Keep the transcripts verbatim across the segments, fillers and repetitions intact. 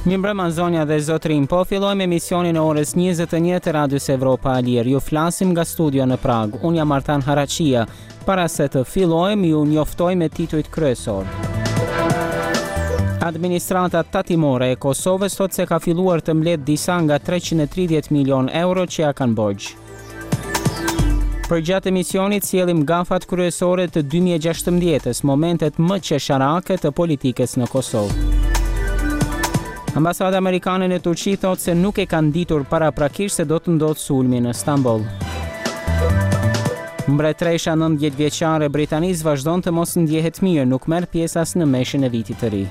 Mirëmbrëma zonja dhe zotrin, po fillojmë emisionin e orës njëzet e një të Radios Evropa e Lirë. Ju flasim nga studio në Prag. Unë jam Artan Haraqia. Para se të fillojmë, ju njoftoj me titujt kryesor. Administrata tatimore e Kosovës thot se ka filluar të mbledh disa nga treqind e tridhjetë milion euro që ja kanë borxh. Për gjatë emisionit sjellim gafat kryesore të dy mijë e gjashtëmbëdhjetës, momentet më qesharake të politikës në Kosovë. Ambasada amerikane në Turqi thot se nuk e kanë ditur paraprakisht se do të ndodhë sulmi në Stamboll. Mbretëresha nëntëdhjetë vjeçare britanisë vazhdon të mos ndjehet mirë, nuk merr pjesë as në meshin e vitit të ri.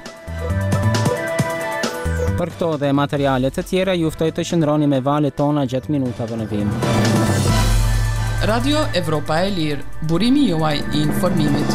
Për këto dhe materiale të tjera ju ftoj të qëndroni me valët tona gjatë minutave në vim. Radio Evropa e Lirë, burimi juaj i informimit.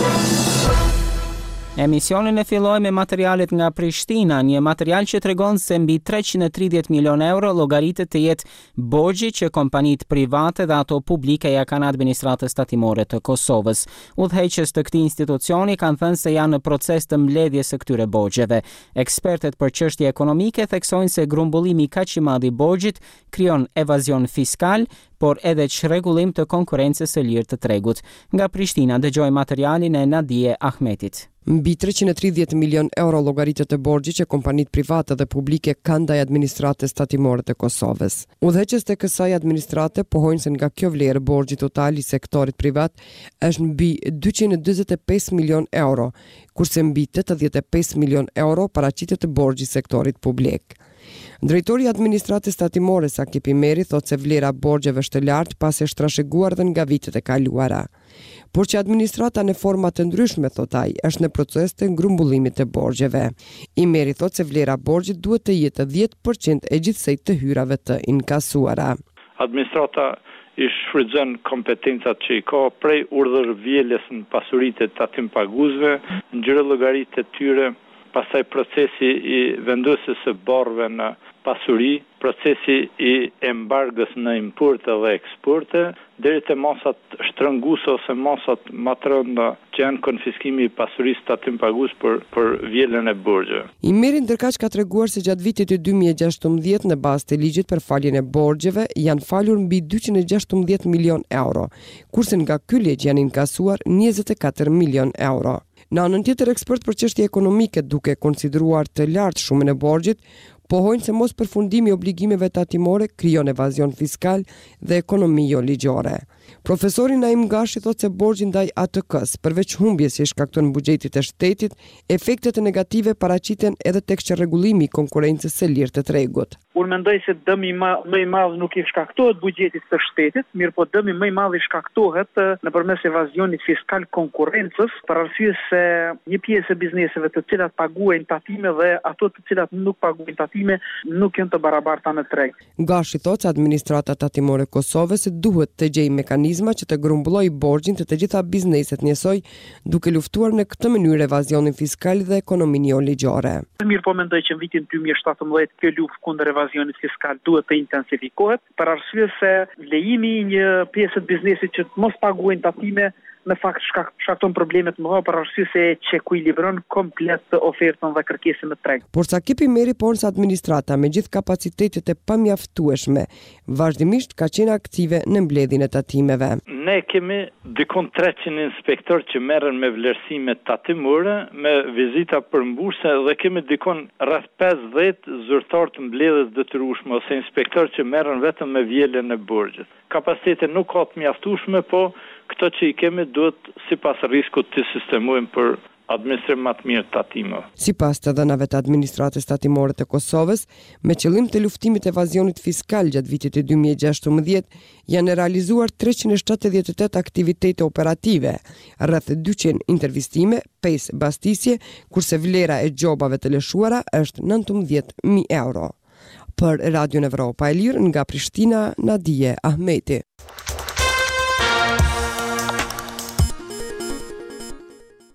Emisionin e filloj me materialet nga Prishtina, një material që tregon se mbi treqind e tridhjetë milion euro llogaritet të jetë borxhi që kompanitë private dhe ato publike ja kanë administratës tatimore të Kosovës. Udhëheqës të këtij institucioni kanë thënë se janë në proces të mbledhjes së këtyre borxheve. Ekspertet për çështje ekonomike theksojnë se grumbullimi kaq i madh i borxhit krijon evazion fiskal, por edhe çrregullim të konkurrencës së lirë të tregut. Nga Prishtina dëgjoj materialin e Nadije Ahmetit. Mbi treqind e tridhjetë milion euro llogaritet e borxhit që kompanitë private dhe publike kanë ndaj administratës tatimore të Kosovës. Udhëheqës të kësaj administrate pohojnë se nga kjo vlerë borxhi total i sektorit privat është mbi dyqind e dyzet e pesë milion euro, kurse mbi tetëdhjetë e pesë milion euro paraqitet të borxhi i sektorit publik. Drejtori i administratës tatimore Saki Pimeri thot se vlera borxheve është e lartë pasi është trashëguar dhe nga vitet e kaluara. Por që administrata në forma të ndryshme, thot ai, është në proces të grumbullimit të borxheve. Imeri thot se vlera borxhit duhet të jetë dhjetë përqind e gjithsej të hyrave të inkasuara. Administrata i shfrytëzon kompetencat që i ka prej urdhërvjeljes në pasuritë të tatimpaguesve, ngjyrë llogaritë të tyre, pastaj procesi i vendosjes së barrëve në pasuri, procesi i embargës në importe dhe eksporte, deri te masat shtrënguese ose masat më të rënda që janë konfiskimi i pasurisë tatimpagues për për vjelën e borxheve. Imeri ndërkaq ka treguar se gjatë vitit të dy mijë e gjashtëmbëdhjetë në bazë të ligjit për faljen e borxheve janë falur mbi dyqind e gjashtëmbëdhjetë milion euro, kurse nga ky ligj janë inkasuar njëzet e katër milion euro. Në anën tjetër, ekspert për çështje ekonomike, duke konsideruar të lartë shumën e borxhit, pohojnë se mos përfundimi i obligimeve tatimore krijon evazion fiskal dhe ekonomi jo ligjore. Profesori Naim Gashi thot se borxhi ndaj A T K-s, përveç humbjes që shkakton buxhetit e shtetit, efektet e negative paraqiten edhe tek çrregullimi i konkurrencës së lirë të tregut. Unë mendoj se dëmi më i madh nuk i shkaktohet buxhetit të shtetit, mirë po dëmi më i madh i shkaktohet nëpërmes evazionit fiskal konkurrencës, për arsye se një pjesë e bizneseve të cilat paguajnë tatime dhe ato të cilat nuk paguajnë tatime nuk janë të barabarta në treg. Gashi thot se administrata tatimore e Kosovës duhet të gjejë mekanizma që të grumbullojë borxhin të të gjitha bizneset njësoj, duke luftuar në këtë mënyrë evazionin fiskal dhe ekonominë jo ligjore. Mirë po mendoj që në vitin dy mijë e shtatëmbëdhjetë kjo luftë kundër evazionit fiskal duhet të intensifikohet, për arsye se lejimi i një pjesë të biznesit që mos paguajnë tatime në fakt shkakton probleme të mëdha për arsye se çekuilibron komplet ofertën dhe kërkesën në treg. Por Saki Pimeri por se administrata me gjithë kapacitetet e pamjaftueshme vazhdimisht ka qenë aktive në mbledhjen e tatimeve. Ne kemi dikon treqind inspektor që merren me vlerësime tatimore, me vizita përmbushse dhe kemi dikon rreth pesëdhjetë zyrtar të mbledhjes detyrueshme ose inspektor që merren vetëm me vjelën e borxhit. Kapaciteti nuk ka të mjaftueshme, po këto që i kemi duhet sipas riskut të sistemojmë për administrim më të mirë tatimeve. Sipas të dhënave të administratës tatimore të Kosovës, me qëllim të luftimit të evazionit fiskal gjatë vitit të dy mijë e gjashtëmbëdhjetë, janë realizuar treqind e shtatëdhjetë e tetë aktivitete operative, rreth dyqind intervistime, pesë bastisje, kurse vlera e gjobave të lëshuara është nëntëmbëdhjetë mijë euro. Për Radio Evropa e Lirë nga Prishtina, Nadije Ahmeti.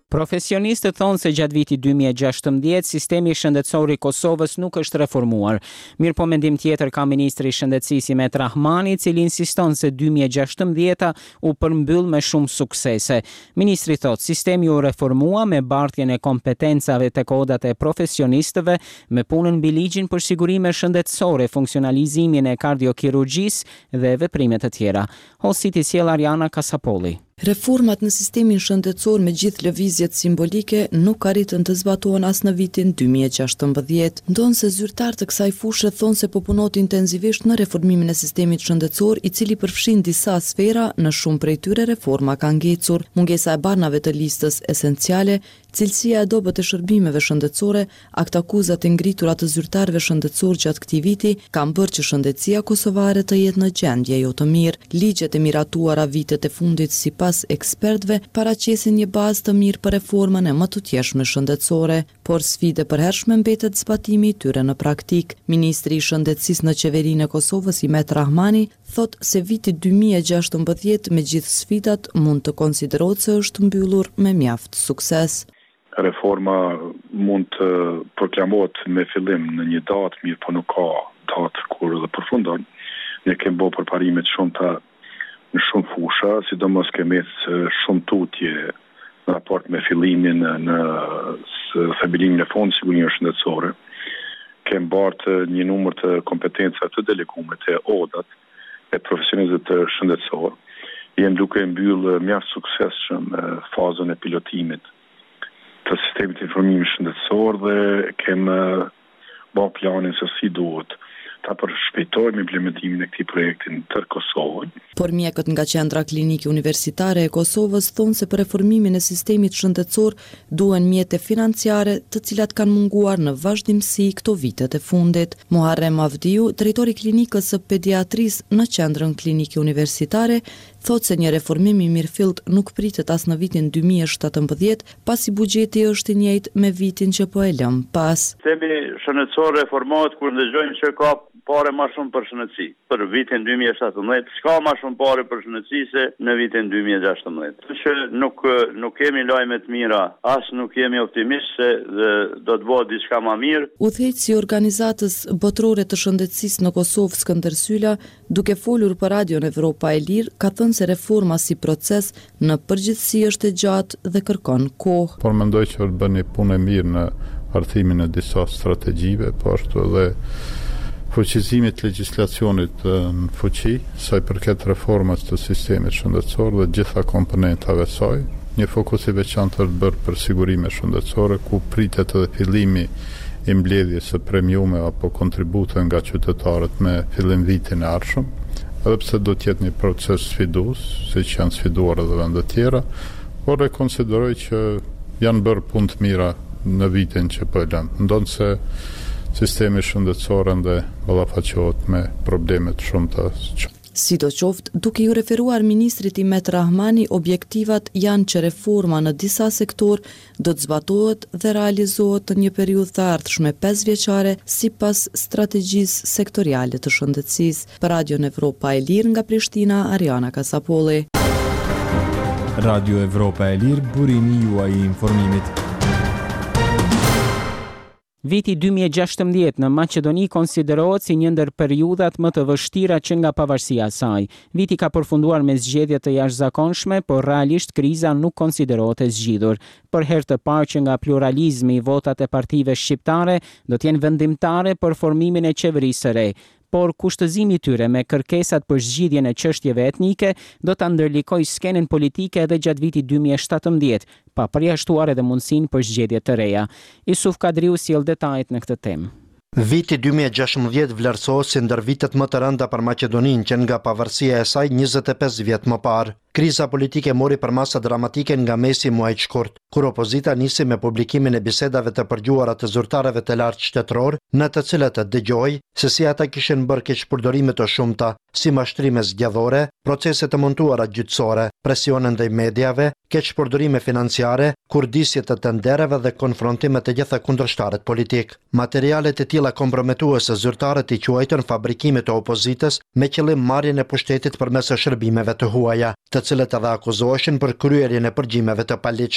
Profesionistët thonë se gjatë vitit dy mijë e gjashtëmbëdhjetë sistemi shëndetësor i Kosovës nuk është reformuar. Mirë po mendim tjetër ka ministri i shëndetësisë Imet Rahmani, i cili insiston se dy mijë e gjashtëmbëdhjeta u përmbyll me shumë suksese. Ministri thotë sistemi u reformua me bartjen e kompetencave te kodat e profesionistëve, me punën mbi ligjin për sigurime shëndetësore, funksionalizimin e kardiokirurgjisë dhe veprimet të tjera. Hositi sjell Ariana Kasapolli. Reformat në sistemin shëndetësor me gjithë lëvizjet simbolike nuk arritën të zbatohen as në vitin dy mijë e gjashtëmbëdhjetë. Ndonë se zyrtarë të kësaj fushë thonë se po punot intensivisht në reformimin e sistemit shëndetësor, i cili përfshin disa sfera, në shumë prej tyre reforma ka ngecur. Mungesa e barnave të listës esenciale, cilësia e dobët e shërbimeve shëndetësore, aktakuzat e ngritura të zyrtarëve shëndetësor gjatë këtij viti kanë bërë që shëndetësia kosovare të jetë në gjendje jo të mirë. Ligjet e miratuara vitet e fundit sipas ekspertëve paraqesin një bazë të mirë për reformën e më të tjeshme shëndetësore, por sfidë e përhershme mbetet zbatimi i tyre në praktik. Ministri i shëndetësisë në qeverinë e Kosovës, Imet Rahmani, thot se viti dy mijë e gjashtëmbëdhjetë me gjithë sfidat mund të konsiderohet se është mbyllur me mjaft sukses. Reforma mund të proklamohet me fillim në një datë, mirë po nuk ka datë kur dhe përfundon. Ne kemi bërë përparime të shumta në shumë fusha, sidomos kemi shumë tutje në raport me fillimin në stabilimin e fondit sigurimeve shëndetësore. Kemi bërë një numër të kompetenca të deleguara të odat e profesionistëve të shëndetësor. Jem duke mbyllë mjaft suksesshëm fazën e pilotimit të sistemit të informimit shëndetësor dhe kemë bërë planin se si duhet ta përshpejtojmë implementimin e këtij projekti në tërë Kosovën. Por mjekët nga Qendra Klinike Universitare e Kosovës thonë se për reformimin e sistemit shëndetësor duhen mjete financiare, të cilat kanë munguar në vazhdimsi këto vitet e fundit. Muharrem Avdiu, drejtori i klinikës së pediatrisë në Qendrën Klinike Universitare, thotë se një reformim i mirëfillt nuk pritet as në vitin dy mijë e shtatëmbëdhjetë, pasi buxheti është i njëjtë me vitin që po e lëm pas. Sistemi shëndetësor reformohet kur ndëgjojmë që ka pare ma shumë për shëndetësi. Për vitin dy mijë e shtatëmbëdhjetë, s'ka ma shumë pare për shëndetësi se në vitin dy mijë e gjashtëmbëdhjetë. Që nuk, nuk kemi lajme të mira, as nuk jemi optimistë se dhe do të bëhet diçka ma mirë. Udhëheqësi i organizatës botërore të shëndetësisë në Kosovë, Skënder Sylla, duke folur për Radion Evropa e Lirë, ka thënë se reforma si proces në përgjithësi është e gjatë dhe kërkon kohë. Por mendoj që është bërë një punë e mirë në hartimin e disa strategjive, po ashtu edhe fuqizimit legjislacionit në fuqi, sa i përket reformës të sistemit shëndetësor dhe gjitha komponentave saj. Një fokus i veçantë është bërë për sigurime shëndetësore, ku pritet edhe fillimi i mbledhjes së premiume apo kontribute nga qytetarët me fillim vitin e ardhshëm, edhe pse do të jetë një proces sfidues, siç janë sfiduar edhe vende të tjera, por e konsideroj që janë bërë punë të mira në vitin që po e lëm. Ndonë se sistemi shëndetësor ende ballafaqohet me probleme të shumta. Sidoqoftë, duke ju referuar ministrit Imet Rahmani, objektivat janë që reforma në disa sektor do të zbatohet dhe realizohet në një periudhë të ardhshme pesëvjeçare sipas strategjisë sektoriale të shëndetësisë. Për Radion Evropa e Lirë nga Prishtina, Ariana Kasapolli. Radio Evropa e Lirë, burimi juaj i informimit. Viti dy mijë e gjashtëmbëdhjetë në Maqedoni konsiderohet si një ndër periudhat më të vështira që nga pavarësia e saj. Viti ka përfunduar me zgjedhje të jashtëzakonshme, por realisht kriza nuk konsiderohet e zgjidhur. Për herë të parë që nga pluralizmi, votat e partive shqiptare do të jenë vendimtare për formimin e qeverisë së re. Por kushtëzimi i tyre me kërkesat për zgjidhjen e çështjeve etnike do ta ndërlikojë skenën politike edhe gjatë vitit dy mijë e shtatëmbëdhjetë, pa përjashtuar edhe mundësinë për zgjedhje të reja. Isuf Kadriu sjell detajet në këtë temë. Viti dy mijë e gjashtëmbëdhjetë vlerësohet si ndër vitet më të rënda për Maqedoninë që nga pavarësia e saj njëzet e pesë vjet më parë. Kriza politike mori përmasa dramatike nga mesi i muajit shkurt, kur opozita nisi me publikimin e bisedave të përgjuara të zyrtarëve të lartë shtetëror, në të cilat të dëgjoi se si ata kishin bërë keqpërdorime të shumta, si mashtrime zgjedhore, procese të montuara gjyqësore, presione ndaj mediave, keqpërdorime financiare, kurdisje të tendereve dhe konfrontime të gjitha kundërshtarët politik. Materialet e tilla komprometuese zyrtarët i quajtën fabrikime të opozitës me qëllim marrjen e pushtetit përmes shërbimeve të huaja, të cilët edhe akuzoheshin për kryerjen e përgjimeve të paligjshme.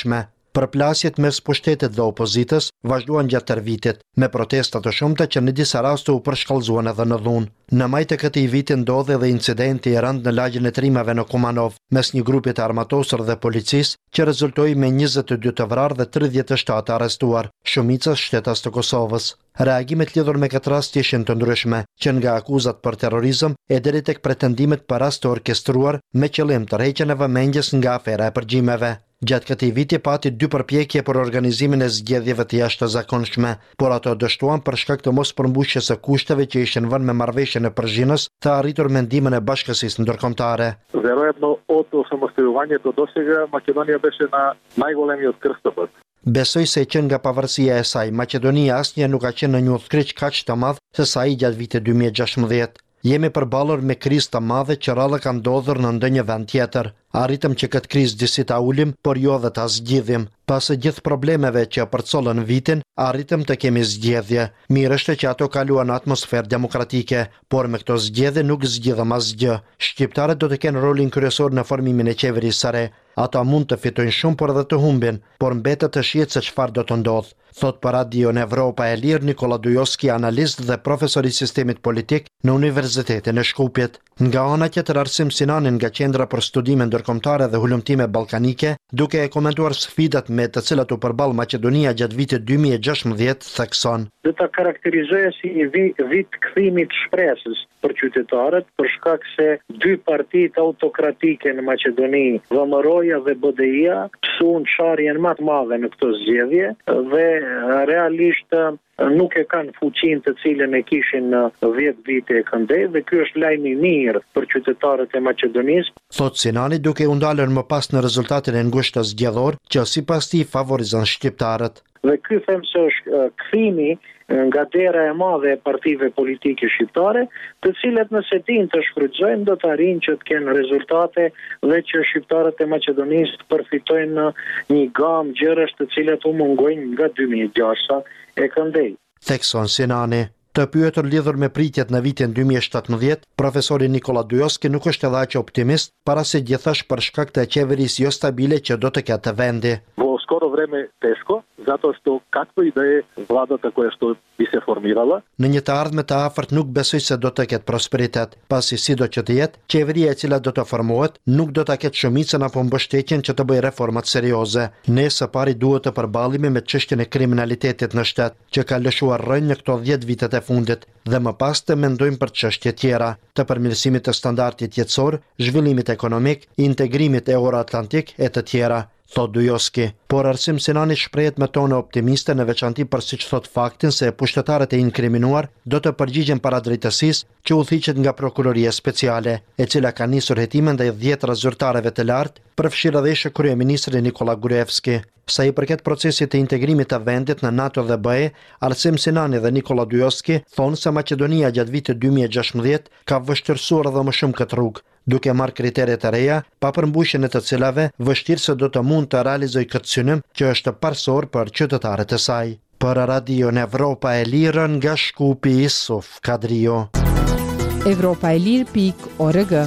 Përplasjet mes pushtetit dhe opozitës vazhduan gjatë tërë vitit, me protesta të shumta që në disa raste u përshkallëzuan edhe në dhunë. Në maj të këtij viti ndodhi edhe incidenti i rënd në lagjen e trimave në Kumanov mes një grupi të armatosur dhe policisë, që rezultoi me njëzet e dy të vrarë dhe tridhjetë e shtatë të arrestuar, shumica shtetas të Kosovës. Reagimet lidhur me këtë rast ishin të ndryshme, që nga akuzat për terrorizëm e deri tek pretendimet për rast të orkestruar me qëllim tërheqjen e vëmendjes nga afera e përgjimeve. Gjatë këtij viti pati dy përpjekje për organizimin e zgjedhjeve të jashtëzakonshme, por ato dështuan për shkak të mos përmbushjes së kushteve që ishin vënë me marrëveshjen e Përzhinës të arritur me ndihmën e bashkësisë ndërkombëtare. Вероятно, от самостојувањето досега Македонија беше на најголемиот крстопът. Besoj se që nga pavarësia e saj, Maqedonia asnjë nuk ka qenë në një udhkriç kaq të madh se sa ai gjatë vitit dy mijë e gjashtëmbëdhjetë. Jemi përballur me krizë të madhe që rrallë kanë ndodhur në ndonjë vend tjetër. Arritëm që këtë krizë disi ta ulim, por jo dhe ta zgjidhim. Pas e gjithë problemeve që përcollën vitin, arritëm të kemi zgjedhje. Mirë është që ato kaluan në atmosferë demokratike, por me këto zgjedhje nuk zgjidhëm asgjë. Shqiptarët do të kenë rolin kryesor në formimin e qeverisë së re. Ata mund të fitojnë shumë por edhe të humbin, por mbetet të shihet se çfarë do të ndodhë, thot për Radio Evropa e Lirë Nikola Dujoski, analist dhe profesor i sistemit politik në Universitetin e Shkupit. Nga ana tjetër, Arsim Sinani nga Qendra për Studime Ndërkombëtare dhe Hulumtime Ballkanike, duke e komentuar sfidat me të cilat u përball Maqedonia gjatë vitit dy mijë e gjashtëmbëdhjetë, thekson: Do ta karakterizojë si një vit, vit kthimit shpresës për qytetarët, për shkak se dy partitë autokratike në Maqedoni, V M R-ja dhe B D I-ja, psuan çarjen më të madhe në këtë zgjedhje dhe realisht nuk e kanë fuqinë të cilën e kishin në dhjetë vite e këndej, dhe ky është lajm i mirë për qytetarët e Maqedonisë. Thot Sinani, duke u ndalur më pas në rezultatin e ngushtë zgjedhor, që sipas tij favorizon shqiptarët. Dhe ky them se është kthimi nga dera e madhe e partive politike shqiptare, të cilat nëse tin të shfrytëzojnë do të arrijnë që të kenë rezultate dhe që shqiptarët e Maqedonisë të përfitojnë një gamë gjërash të cilat u mungojnë nga dy mijë e gjashtë e këndej. Thekson Sinani. Të pyetur lidhur me pritjet në vitin dy mijë e shtatëmbëdhjetë, profesori Nikola Dujoski nuk është edhe aq optimist, para se gjithashtu për shkak të qeverisë jo stabile që do të ketë vendi. Во скоро време тешко, затоа што каква и да е владата која што би се формирала. Në një të ardhme të afërt nuk besoj se do të ketë prosperitet, pasi sido që të jetë, qeveria e cila do të formohet nuk do ta ketë shumicën apo mbështetjen që të bëjë reformat serioze. Ne së pari duhet të përballemi me çështjen e kriminalitetit në shtet, që ka lëshuar rrënjë në këto dhjetë vitet e fundit, dhe më pas të mendojmë për çështje tjera, të përmirësimit të standardit jetësor, zhvillimit ekonomik, integrimit euro-atlantik e të tjera, thot Dujoski. Por Arsim Sinani shprehet me tone optimiste, në veçanti për siç thot faktin se pushtetarët e inkriminuar do të përgjigjen para drejtësisë që udhëhiqet nga prokuroria speciale, e cila ka nisur hetimin ndaj dhjetra zyrtarëve të lartë, përfshirë edhe ish kryeministri Nikola Gruevski. Sa i përket procesit të integrimit të vendit në NATO dhe B E, Arsim Sinani dhe Nikola Dujoski thonë se Maqedonia gjatë vitit dy mijë e gjashtëmbëdhjetë ka vështirësuar edhe më shumë këtë rrugë, duke marrë kriteret e reja, pa përmbushjen e të cilave vështirë se do të mund të realizojë këtë synim që është parsor për qytetarët e saj. Për Radio Evropa e Lirë nga Shkupi, Isuf Kadrio. Evropa e Lirë pikë org.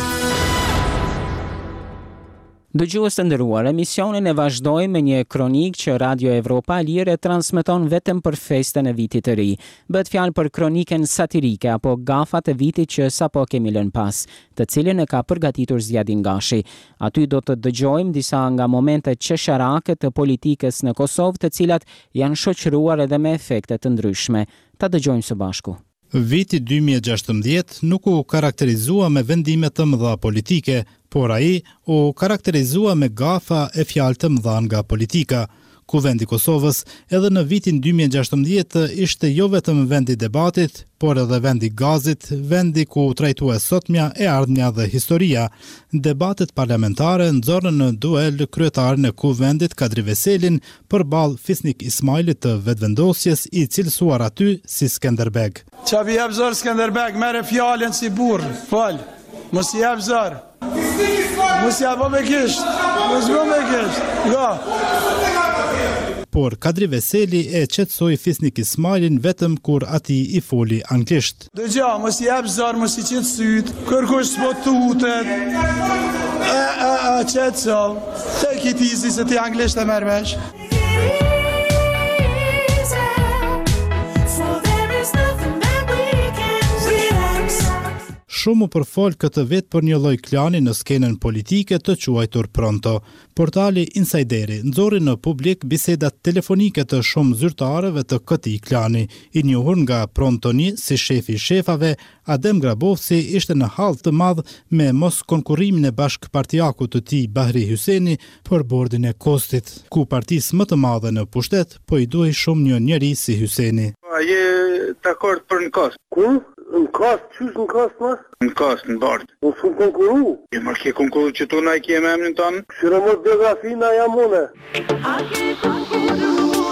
Dëgjues të nderuar, emisionin e vazhdojmë me një kronik që Radio Evropa e Lirë e transmeton vetëm për festën e vitit të ri. Bëhet fjalë për kroniken satirike apo gafat e vitit që sapo kemi lënë pas, të cilën e ka përgatitur Zjadin Gashi. Aty do të dëgjojmë disa nga momentet qesharake të politikës në Kosovë, të cilat janë shoqëruar edhe me efekte të ndryshme. Ta dëgjojmë së bashku. Viti dy mijë e gjashtëmbëdhjetë nuk u karakterizua me vendime të mëdha politike, por ai u karakterizua me gafa e fjalë të mëdha nga politika. Kuvendi i Kosovës edhe në vitin dy mijë e gjashtëmbëdhjetë ishte jo vetëm vendi i debatit, por edhe vendi i gazit, vendi ku trajtues sotmja e ardhmja dhe historia. Debatet parlamentare nxorën në duel kryetarin e kuvendit Kadri Veselin përballë Fisnik Ismailit të vetëvendosjes, i cilësuar aty si Skenderbeg. Çavi jap zor Skenderbeg, merre fjalën si burr. Fal. Mos i jap zor. Mos i jap me kisht. Mos vë me kisht. Ga. Por Kadri Veseli e qetësoi Fisnik Ismailin vetëm kur ati i foli anglisht. Dëgja, mos i jap zor, mos i qet syt, kërkush s'po tutet. A a a qetëso. Tek ki tizi se ti anglisht e merr vesh. Shumë u përfol këtë vit për një lloj klani në skenën politike të quajtur Pronto. Portali Insideri nxorri në publik bisedat telefonike të shumë zyrtarëve të këtij klani. I njohur nga Prontoni si shefi i shefave, Adem Grabovci ishte në hall të madh me mos konkurimin e bashkëpartiakut të tij Bahri Hyseni për bordin e Kostit, ku partisë më të madhe në pushtet po i duhej shumë një njeri si Hyseni. A je dakord për në Kost? Ku? Në Kost, qysh në Kost, mas? Në Kost, në Bardh. Unë shumë konkuru. Je më ke konkuru që tu na i kje me emnin tonë? Këshire mos biografi na jam une. A ke konkuru?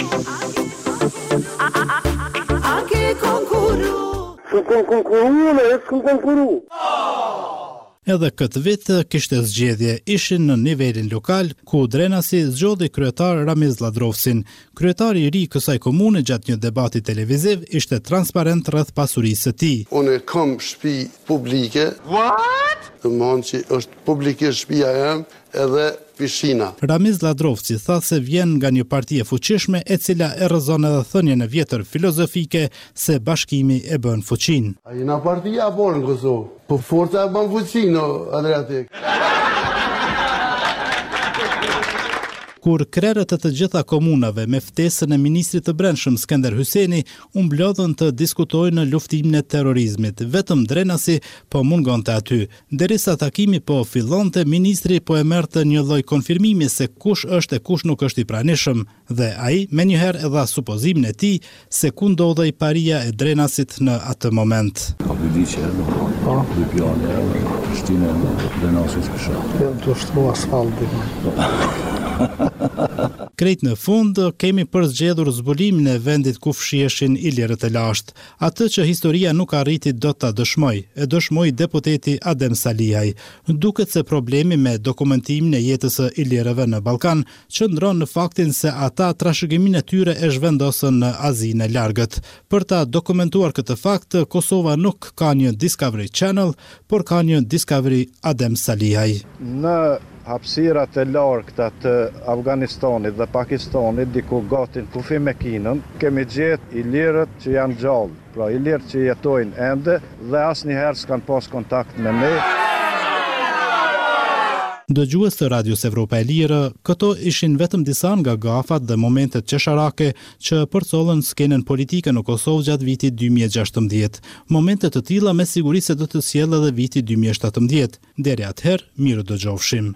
A ke konkuru? Shumë konkuru, në e shumë konkuru. Edhe këtë vit kishte zgjedhje, ishin në nivelin lokal, ku Drenasi zgjodhi kryetar Ramiz Ladrovsin. Kryetari i ri i kësaj komune gjatë një debati televiziv ishte transparent rreth pasurisë së tij. Unë kam shtëpi publike. What? Të mëon që është publikisht shtëpia jam edhe pishina. Ramiz Ladrovci tha se vjen nga një parti e fuqishme e cila e rrëzon edhe thënien e vjetër filozofike se bashkimi e bën fuqin. A jena partia apo në Kosovë? Po forca e bën fuqin, o Adriatik. Kur krerët e të gjitha komunave me ftesën e ministrit të brendshëm Skënder Hyseni u mblodhën të diskutojnë luftimin e terrorizmit, vetëm Drenasi po mungonte aty. Derisa takimi po fillonte, ministri po e merrte një lloj konfirmimi se kush është e kush nuk është i pranishëm, dhe ai menjëherë e dha supozimin e tij se ku ndodhej paria e Drenasit në atë moment. Ka vëdiçë, po, dy pjane, shtinë Drenasit kësha. Jam të shtru asfaltin. Krejt në fund, kemi përzgjedhur zbulimin e vendit ku fshieshin ilirët e lashtë, atë që historia nuk arriti do ta dëshmoj, e dëshmoi deputeti Adem Salihaj. Duket se problemi me dokumentimin e jetës së ilirëve në Ballkan qëndron në faktin se ata trashëgiminë e tyre e zhvendosën në Azinë e Largët. Për ta dokumentuar këtë fakt, Kosova nuk ka një Discovery Channel, por ka një Discovery Adem Salihaj. Në hapësirat e largëta të Afganistanit dhe Pakistanit, diku gati në kufi me Kinën, kemi gjetë ilirët që janë gjallë, pra ilirët që jetojnë ende dhe asnjëherë s'kan pas kontakt me ne. Dëgjues të Radios Evropa e Lirë, këto ishin vetëm disa nga gafat dhe momentet qesharake që përcollën skenën politike në Kosovë gjatë vitit dy mijë e gjashtëmbëdhjetë. Momente të tilla me siguri se do të sjellë edhe viti dy mijë e shtatëmbëdhjetë. Deri atëherë, mirë dëgjofshim.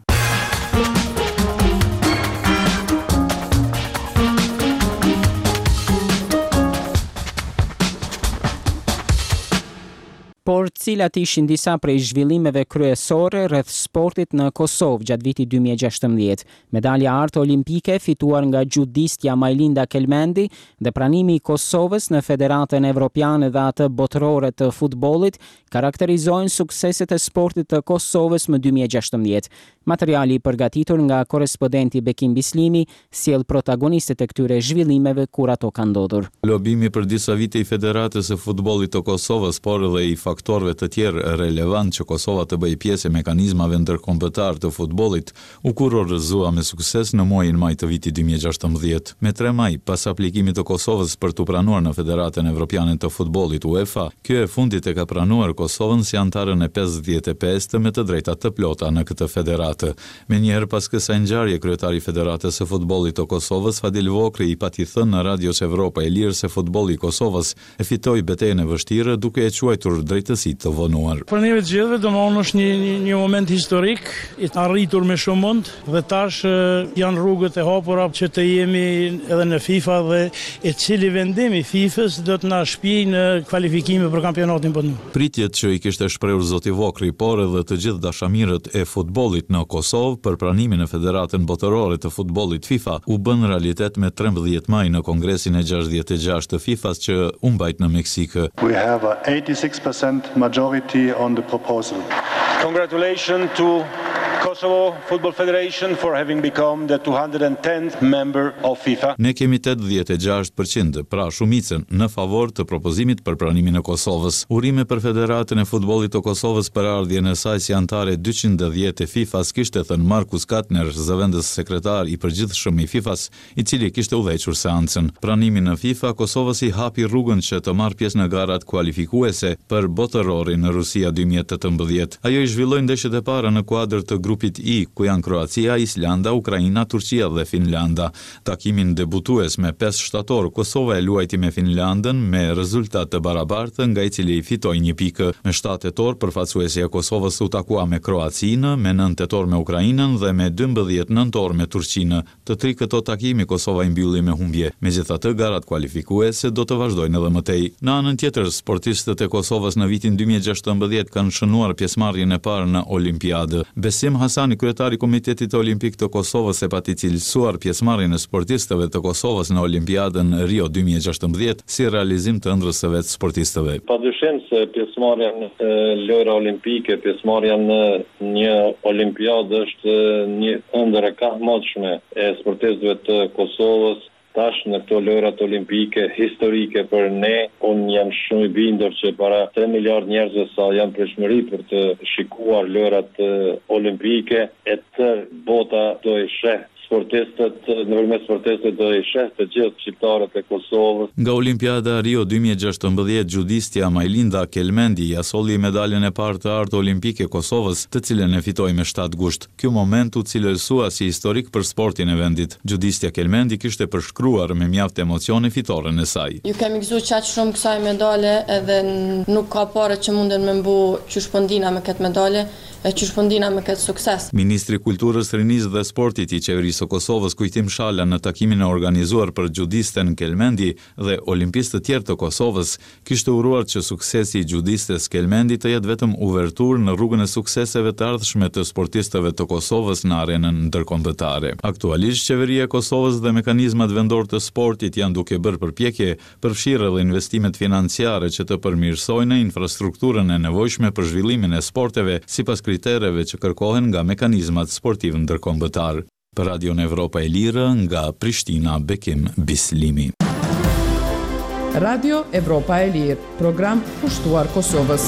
Por cilat ishin disa prej zhvillimeve kryesore rreth sportit në Kosovë gjatë vitit dy mijë e gjashtëmbëdhjetë. Medalja artë olimpike fituar nga judistja Majlinda Kelmendi dhe pranimi i Kosovës në Federatën Evropiane dhe atë botërore të futbollit karakterizojnë sukseset e sportit të Kosovës më dy mijë e gjashtëmbëdhjetë. Materiali i përgatitur nga korrespondenti Bekim Bislimi sjell protagonistët e këtyre zhvillimeve kur ato kanë ndodhur. Lobimi për disa vite i Federatës së Futbollit të Kosovës, por edhe i faktorëve të tjerë relevant që Kosova të bëjë pjesë e mekanizmave ndërkombëtar të futbollit, u kurorëzua me sukses në muajin maj të vitit dy mijë e gjashtëmbëdhjetë. Me tre maj pas aplikimit të Kosovës për të pranuar në Federatën Evropiane të Futbollit UEFA, kjo e fundit e ka pranuar Kosovën si antarën e pesëdhjetë e pestë me të drejtat të plota në këtë federatë. Me njerë pas kësaj ngjarje, kryetari i Federatës së Futbollit të Kosovës, Fadil Vokri, i pati thënë në Radios Evropa e Lirë se futbolli i Kosovës e fitoi betejën e vështirë duke e quajtur drejtësi të vonuar. Për neve të gjithëve domosdoshmë është një, një, një moment historik, i arritur me shumë mund dhe tash janë rrugët e hapura që të jemi edhe në FIFA dhe e cili vendim i FIFA-s do të na shpijë në kvalifikime për kampionatin botëror. Pritjet që i kishte shprehur zoti Vokri, por edhe të gjithë dashamirët e futbollit në Kosovë për pranimin në Federatën Botërore të Futbollit FIFA u bën realitet me trembëdhjetë maj në Kongresin e gjashtëdhjetë e gjashtë të FIFA-s që u mbajt në Meksikë. We have a eighty-six percent majority on the proposal. Congratulations to Kosovo Football Federation for having become the two hundred tenth member of FIFA. Ne kemi tetëdhjetë e gjashtë përqind, pra shumicën në favor të propozimit për pranimin e Kosovës. Urime për Federatën e Futbollit të Kosovës për ardhjen e saj si antare dyqind e dhjetë e FIFA-s, kishte thënë Markus Katner, zëvendës sekretar i përgjithshëm i FIFA-s, i cili kishte udhëhequr seancën. Pranimin në FIFA, Kosovës i hapi rrugën që të marrë pjesë në garat kualifikuese për botërorin në Rusia dy mijë e tetëmbëdhjetë. Ajo i zhvilloi ndeshjet e para në kuadër të grupit I, ku janë Kroacia, Islanda, Ukraina, Turqia dhe Finlanda. Takimin debutues me pesë shtator, Kosova e luajti me Finlandën me rezultat të barabartë, nga i cili i fitoi një pikë. Me shtatë tetor, përfaqësuesja e Kosovës u takua me Kroacinë, me nëntë tetor me Ukrainën dhe me dymbëdhjetë nëntor me Turqinë. Të tri këto takimi Kosova i mbylli me humbje. Megjithatë, garat kualifikuese do të vazhdojnë edhe më tej. Në anën tjetër, sportistët e Kosovës në vitin dy mijë e gjashtëmbëdhjetë kanë shënuar pjesëmarrjen e parë në Olimpiadë. Besim Hasani, kryetari i Komitetit Olimpik të Kosovës, e pati cilësuar pjesëmarrjen e sportistëve të Kosovës në Olimpiadën Rio dy mijë e gjashtëmbëdhjetë si realizim të ëndrrës së vet sportistëve. Padyshim se pjesëmarrja në lojra olimpike, pjesëmarrja në një olimpiadë është një ëndër e kahmotshme e sportistëve të Kosovës. Tash në këto lojrat olimpike historike për ne, unë jam shumë i bindur që para tre miliard njerëzve sa janë pritshmëri për të shikuar lojrat olimpike, e tërë bota do i sheh sportistët, nëpërmjet sportistëve do i sheh të gjithë shqiptarët e Kosovës. Nga Olimpiada Rio dy mijë e gjashtëmbëdhjetë, judistja Majlinda Kelmendi ja solli medaljen e parë të artë olimpike Kosovës, të cilën e fitoi me shtatë gusht. Ky moment u cilësua si historik për sportin e vendit. Judistja Kelmendi kishte përshkruar me mjaft emocione fitoren e saj. Ju kemi gëzuar çaq shumë kësaj medale, edhe nuk ka parë që munden me mbu qysh po ndina me këtë medale, e qysh po ndina me këtë sukses. Ministri i Kulturës, Rinisë dhe Sportit i qeverisë së Kosovës, Kujtim Shala, në takimin e organizuar për judisten Kelmendi dhe olimpistë të tjerë të Kosovës, kishte uruar që suksesi i judistes Kelmendi të jetë vetëm uvertur në rrugën e sukseseve të ardhshme të sportistëve të Kosovës në arenën ndërkombëtare. Aktualisht, qeveria e Kosovës dhe mekanizmat vendor të sportit janë duke bërë përpjekje për fshirë dhe investimet financiare që të përmirësojnë infrastrukturën e nevojshme për zhvillimin e sporteve sipas kritereve që kërkohen nga mekanizmat sportiv ndërkombëtar. Për Radion Evropa e Lirë, nga Prishtina, Bekim Bislimi. Radio Evropa e Lirë, program pushtuar Kosovës.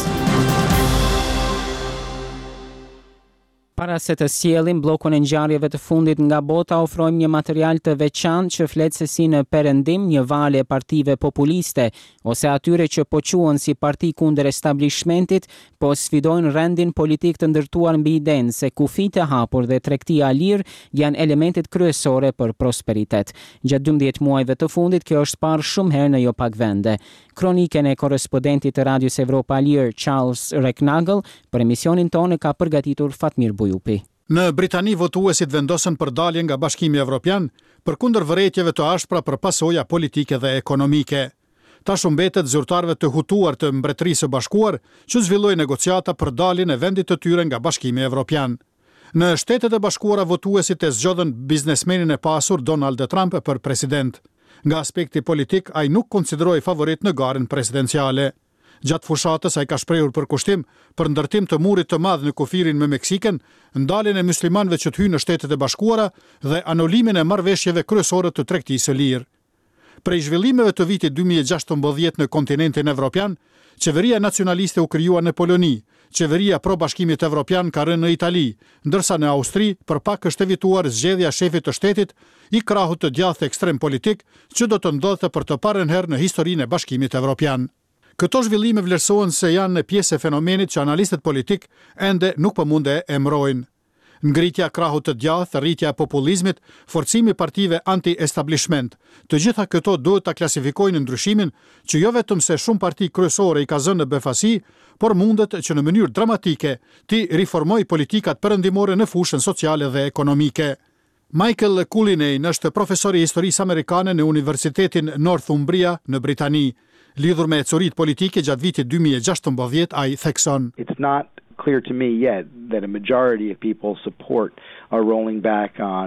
Para se të sjellim bllokun e ngjarjeve të fundit nga bota, ofrojmë një material të veçantë që flet se si në perëndim një valë e partive populiste ose atyre që po quhen si parti kundër establishmentit, po sfidojnë rendin politik të ndërtuar mbi idenë se kufit e hapur dhe tregtia e lirë janë elementet kryesore për prosperitet. Gjatë dymbëdhjetë muajve të fundit, kjo është parë shumë herë në jo pak vende. Kroniken e korrespondentit të Radios Evropa e Lirë, Charles Recknagel, për emisionin tonë ka përgatitur Fatmir Bujupi. Në Britani, votuesit vendosën për dalje nga Bashkimi Evropian përkundër vërejtjeve të ashpra për pasoja politike dhe ekonomike. Tash u mbetet zyrtarëve të hutuar të Mbretërisë së Bashkuar që zhvilloi negociata për daljen e vendit të tyre nga Bashkimi Evropian. Në Shtetet e Bashkuara, votuesit e zgjodhën biznesmenin e pasur Donald Trump për president. Nga aspekti politik, ai nuk konsideroi favorit në garën presidenciale. Gjatë fushatës ai ka shprehur përkushtim për ndërtim të murit të madh në kufirin me Meksikën, ndaljen e muslimanëve që të hyjnë në Shtetet e Bashkuara dhe anulimin e marrëveshjeve kryesore të tregtisë së lirë. Prej zhvillimeve të vitit dy mijë e gjashtëmbëdhjetë në kontinentin evropian, qeveria nacionaliste u krijua në Poloni, qeveria pro Bashkimit Evropian ka rënë në Itali, ndërsa në Austri për pak është evituar zgjedhja e shefit të shtetit i krahut të djathtë ekstrem politik që do të ndodhte për të parën herë në historinë e Bashkimit Evropian. Këto zhvillime vlerësohen se janë pjesë e fenomenit që analistët politik ende nuk po mund e emrojnë. Ngritja krahut të djathtë, rritja e populizmit, forcimi i partive anti-establishment. Të gjitha këto duhet ta klasifikojnë ndryshimin që jo vetëm se shumë parti kryesore i ka zënë në befasi, por mundet që në mënyrë dramatike ti riformoj politikat perëndimore në fushën sociale dhe ekonomike. Michael Cullinane është profesor i historisë amerikane në Universitetin Northumbria në Britani. Lidhur me ecurit politike gjatë vitit dy mijë e gjashtëmbëdhjetë, ai thekson: It's not clear to me yet that a majority of people support a rolling back on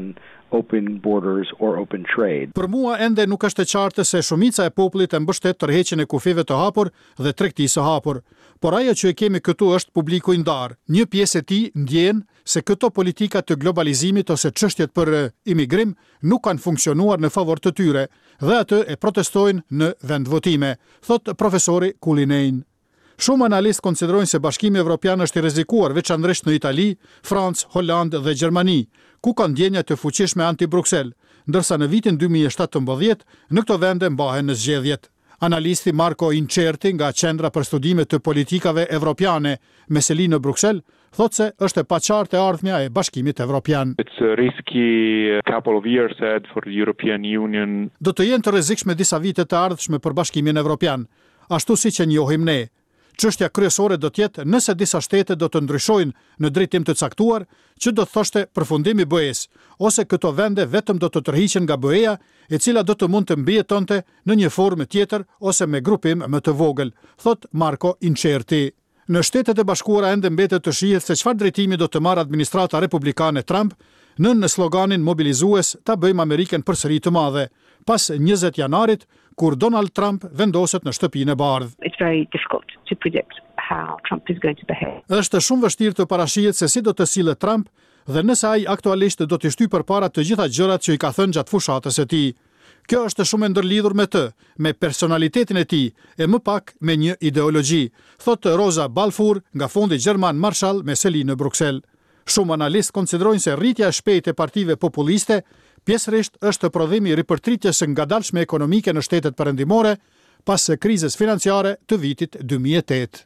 open borders or open trade. Për mua ende nuk është e qartë se shumica e popullit e mbështet tërheqjen e kufive të hapur dhe tregtisë së hapur. Por ajo që e kemi këtu është publiku i ndarë. Një pjesë e tij ndjen se këto politika të globalizimit ose çështjet për imigrim nuk kanë funksionuar në favor të tyre dhe atë e protestojnë në vendvotime, thot profesori Kulinein. Shumë analistë konsiderojnë se Bashkimi Evropian është i rrezikuar veçanërisht në Itali, Francë, Holandë dhe Gjermani, ku ka ndjenja të fuqishme anti-Bruksel, ndërsa në vitin dy mijë e shtatëmbëdhjetë në këto vende mbahen në zgjedhjet. Analisti Marco Incerti nga Qendra për Studime të Politikave Evropiane me seli në Bruksel thotë se është e paqartë e ardhmja e Bashkimit Evropian. It's a risky couple of years ahead for the European Union. Do të jenë të rrezikshme disa vite të ardhshme për Bashkimin Evropian, ashtu siç e njohim ne. Çështja kryesore do të jetë nëse disa shtete do të ndryshojnë në drejtim të caktuar, që do të thoshte përfundimi i B E-s, ose këto vende vetëm do të tërhiqen nga B E-ja, e cila do të mund të mbijetonte në një formë tjetër ose me grupim më të vogël, thot Marco Incerti. Në Shtetet e Bashkuara ende mbetet të shihet se çfarë drejtimi do të marrë administrata republikane Trump nën në sloganin mobilizues ta bëjmë Amerikën përsëri të madhe, pas njëzet janarit, kur Donald Trump vendoset në shtëpinë e bardhë. It's very difficult to predict how Trump is going to behave. Është shumë vështirë të parashihet se si do të sillet Trump dhe nëse ai aktualisht do të shtyjë përpara të gjitha gjërat që i ka thënë gjatë fushatës së tij. Kjo është shumë e ndërlidhur me të, me personalitetin e tij e më pak me një ideologji, thotë Rosa Balfour nga Fondi Gjerman Marshall me seli në Bruksel. Shumë analistë konsiderojnë se rritja e shpejtë e partive populiste pjesërisht është prodhimi i ripërtritjes së ngadalshme ekonomike në shtetet perëndimore pas së krizës financiare të vitit dy mijë e tetë.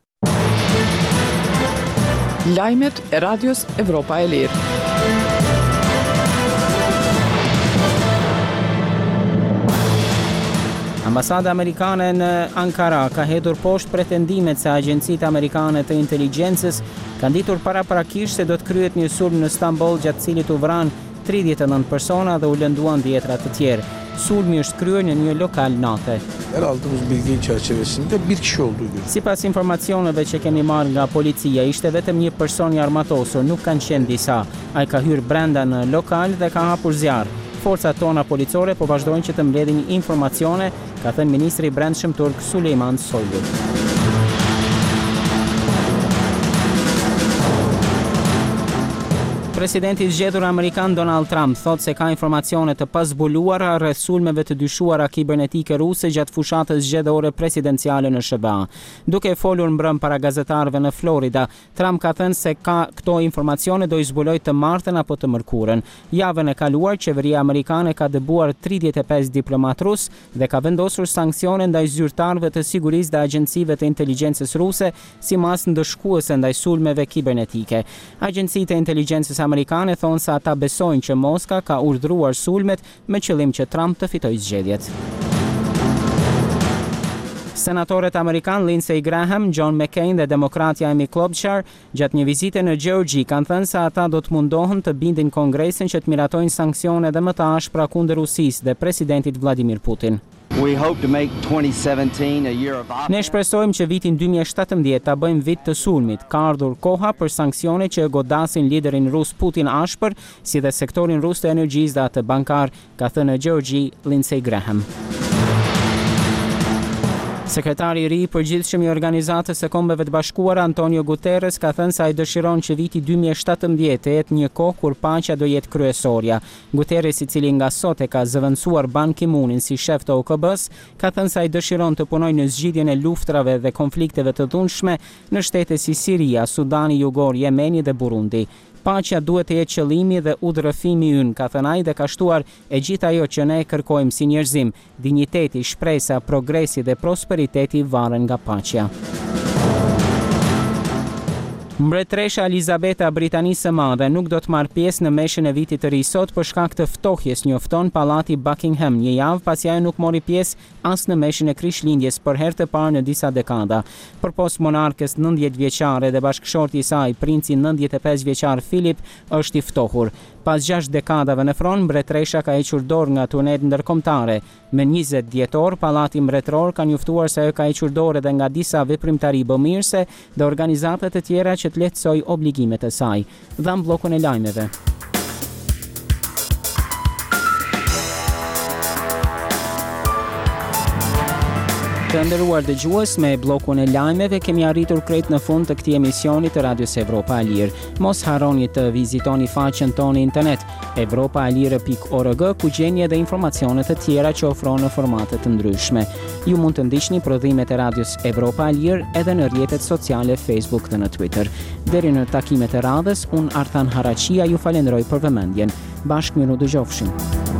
Lajmet e Radios Evropa e Lirë. Ambasada amerikane në Ankara ka hedhur poshtë pretendimet se agjencitë amerikane të inteligjencës kanë ditur paraprakisht se do të kryhet një sulm në Stamboll gjatë cilit u vranë tridhjetë e nëntë persona dhe u lënduan dhjetra të tjerë. Sulmi është kryer në një lokal nate. Aldığımız bilgi çerçevesinde bir kişi olduğu görülüyor. Sipas informacioneve që kemi marrë nga policia, ishte vetëm një person i armatosur, nuk kanë qenë disa. Ai ka hyrë brenda në lokal dhe ka hapur zjarr. Forcat tona policore po vazhdojnë që të mbledhin informacione, ka thënë ministri i Brendshëm turk Sulejman Soylu. Presidenti i zgjedhur amerikan Donald Trump thotë se ka informacione të pazbuluara rreth sulmeve të dyshuara kibernetike ruse gjatë fushatës zgjedhore presidenciale në S B A. Duke folur mbrëm para gazetarëve në Florida, Trump ka thënë se ka këto informacione do i zbuloj të martën apo të mërkurën. Javën e kaluar, qeveria amerikane ka dëbuar tridhjetë e pesë diplomat rus dhe ka vendosur sanksione ndaj zyrtarëve të sigurisë dhe agjencive të inteligjencës ruse si masë ndëshkuese ndaj sulmeve kibernetike. Agjencitë e inteligjencës amerikane thonë se ata besojnë që Moska ka urdhëruar sulmet me qëllim që Trump të fitojë zgjedhjet. Senatorët amerikan Lindsey Graham, John McCain dhe demokratja Amy Klobuchar gjatë një vizite në Gjeorgji kanë thënë se ata do të mundohen të bindin Kongresin që të miratojnë sanksione dhe më të ashpra kundër Rusisë dhe presidentit Vladimir Putin. We hope to make twenty seventeen a year of Ne shpresojmë që vitin dy mijë e shtatëmbëdhjetë ta bëjmë vit të sulmit. Ka ardhur koha për sanksione që e godasin liderin rus Putin ashpër, si dhe sektorin rus të energjisë dhe atë bankar, ka thënë në Gjeorgji Lindsey Graham. Sekretari i ri i përgjithshëm i Organizatës së Kombeve të Bashkuara Antonio Guterres ka thënë se ai dëshiron që viti dy mijë e shtatëmbëdhjetë të jetë një kohë kur paqja do jetë kryesorja. Guterres, i cili nga sot e ka zëvendësuar Ban Ki-moonin si shef të O K B-s, ka thënë se ai dëshiron të punojë në zgjidhjen e luftrave dhe konflikteve të dhunshme në shtete si Siria, Sudani Jugor, Jemeni dhe Burundi. Paqja duhet të jetë qëllimi dhe udhërëfimi ynë, ka thënë ai dhe ka shtuar e gjithë ajo që ne kërkojmë si njerëzim, dinjiteti, shpresa, progresi dhe prosperiteti varen nga paqja. Mbretëresha Elizabeta e Britanisë së Madhe nuk do të marrë pjesë në meshën e vitit të ri sot për shkak të ftohjes, njofton Pallati Buckingham, një javë pasi ajo nuk mori pjesë as në meshën e Krishtlindjes për herë të parë në disa dekada. Përpos monarkes nëntëdhjetë vjeçare dhe bashkëshorti i saj, princi nëntëdhjetë e pesë vjeçar Philip, është i ftohur. Pas gjashtë dekadave në fron, mbretëresha ka hequr dorë nga turnet ndërkombëtare. Me njëzet dhjetor, Pallati Mbretëror ka njoftuar se ajo ka hequr dorë edhe nga disa veprimtari bëmirëse dhe organizata të tjera që të lehtësoj obligimet e saj. Dham bllokun e lajmeve. Të nderuar dëgjues, me bllokun e lajmeve kemi arritur krejt në fund të këtij emisioni të Radios Evropa e Lirë. Mos harroni të vizitoni faqen tonë internet evropa e lirë pikë org, ku gjeni edhe informacione të tjera që ofron në formate të ndryshme. Ju mund të ndiqni prodhimet e Radios Evropa e Lirë edhe në rrjetet sociale Facebook dhe në Twitter. Deri në takimet e radhës, unë Arthan Harachia ju falenderoj për vëmendjen. Bashkë miru dëgjofshim.